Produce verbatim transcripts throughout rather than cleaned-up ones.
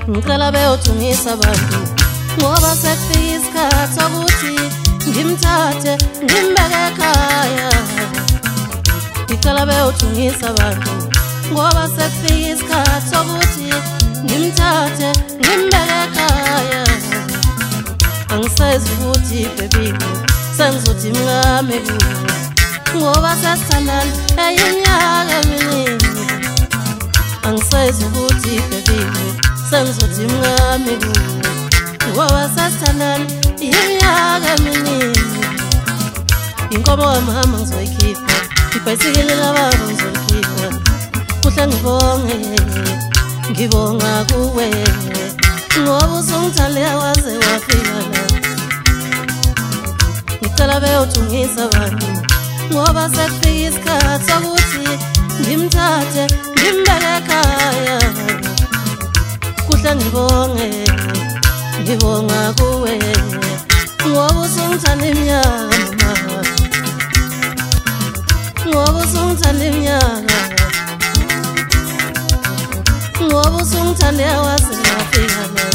ngicela beyothungisa abantu ngoba sekufika isikhathi sokuthi ngimthathe ngimbeke ekhaya. Ngicela beyothungisa abantu ngoba sekufika isikhathi sokuthi ngimthathe ngimbeke ekhaya. Angisazi ukuthi baby sengizothi mngame kuwe ngoba sesithandana eyinyaka eminingi. Angisazi ukuthi baby sengizothi mngame kuwe ngoba sesithandana iminyaka eminingi. Inkomo kamama ngizoyikhipha, ibhayisikili lababa ngizoyikhipha. Kuhle ngibonge, ngibonga kuwe ngoba usungithande waze wafika la. Ngicela beyothungisa abantu ngoba sekufika isikhathi sokuthi ngimthathe ngimbeke ekhaya. Kuhle ngibonge, ngibonga kuwe ngoba usungithande iminyaka mama, ngoba usungithande iminyaka, ngoba usungithande waze wafika la.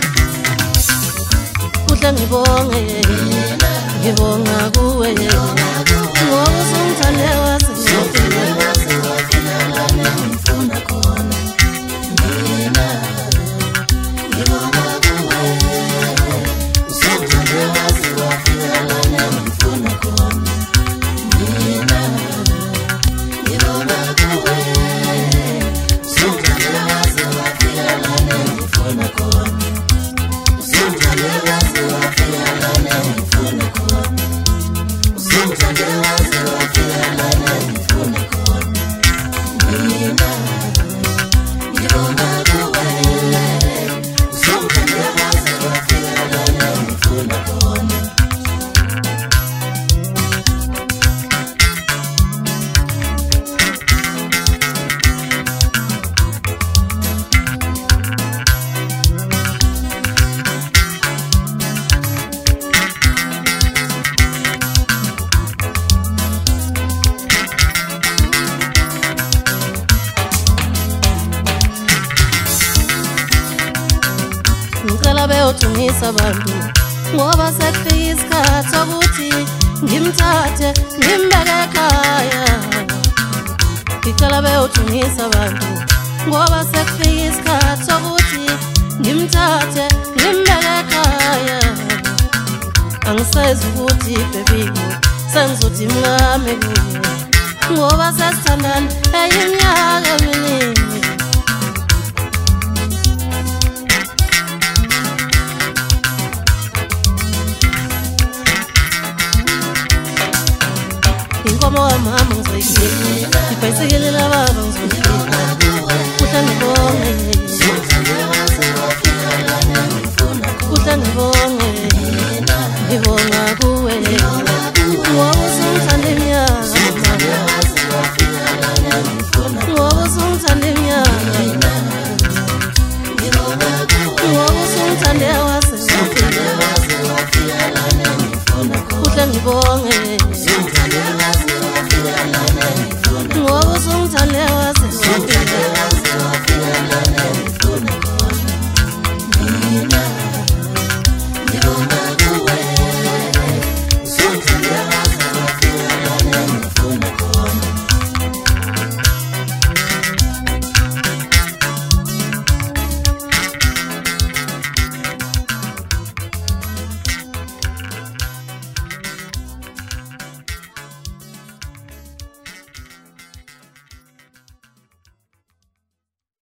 Kuhle ngibonge, ngibonga kuwe ngoba usungithande waze wafika la. Ngifuna khona mina, ngibonga kuwe usungithande waze wafika la. Ngifuna khona mina, ngibonga kuwe usungithande waze wafika la. Ngifuna khona usungithande waze wafika la. Ngifuna khona usungithande waze wafika la. Ngifuna khona mina, ngibonga kuwe usungithande waze wafika la. Ngifuna khona. Ngicela beyothungisa abantu ngoba sekufika isikhathi sokuthi ngimthathe ngimbeke ekhaya. Ngicela beyothungisa abantu ngoba sekufika isikhathi sokuthi ngimthathe ngimbeke ekhaya. Angisazi ukuthi baby sengizothi mngame kuwe ngoba sesithandana eyinyaka eminingi. Inkomo kamama ngizoyikhipha, ibhayisikili lababa ngizoyikhipha. Kuhle ngibonge, kuhle ngibonge, ngibonga kuwe ngoba usungithande iminyaka mama, ngoba usungithande iminyaka, ngoba usungithande waze wafika. Kuhle ngibonge.